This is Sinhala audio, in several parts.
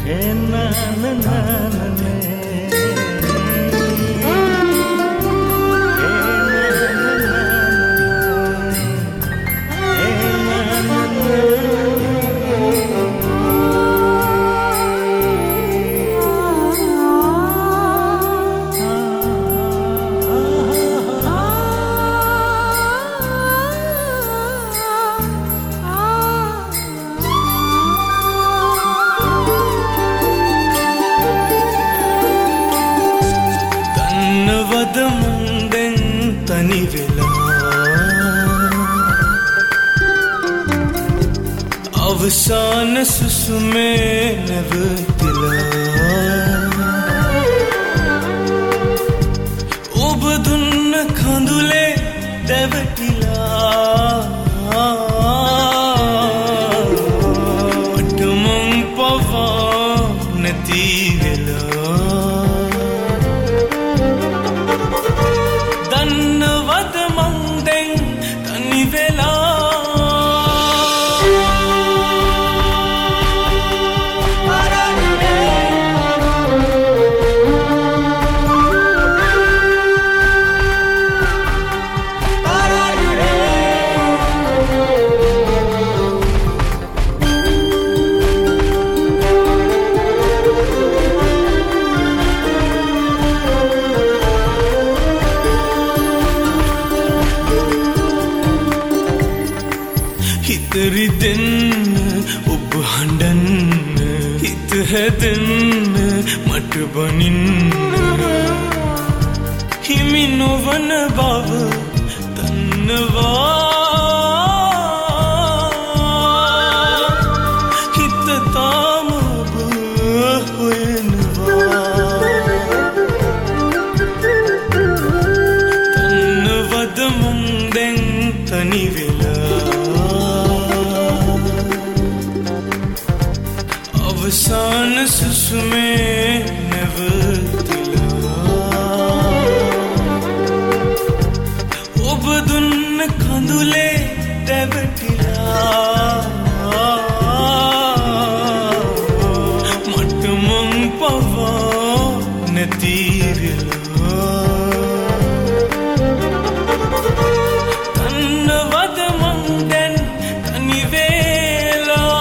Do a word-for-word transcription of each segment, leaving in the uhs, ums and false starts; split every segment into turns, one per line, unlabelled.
තනි වෙලා අවසාන සුසුමේ නැවතිලා ඔබ දුන්න කඳුලේ දැවටිලා අටමං පවා නැති දන්නවද මං දැන් තනි වෙලා හිතරි දෙන්න ඔබ හඬන්න හිත හැදෙන්න මට බනින්න හිමි නොවන බව දන්නවා හිත තාම ඔබ හොයනවා දන්නවද මං දැන් තනි වෙලා අවසාන සුසුමේ නැවතිලා ඔබ දුන්න කඳුලේ දැවටිලා මට මං පවා නැති වෙලා දන්නවද මං දැන් තනි වෙලා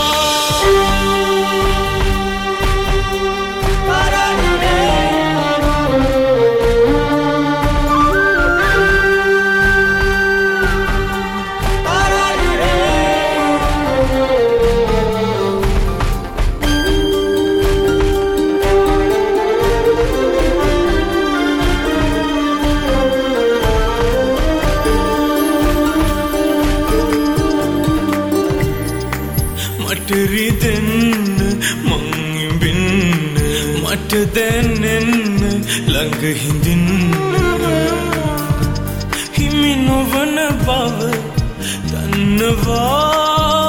මට රිදෙන්න මං ඉඹින්න මට දැනෙන්න ළඟ හිඳින්න හිමි නොවන බව දන්නවා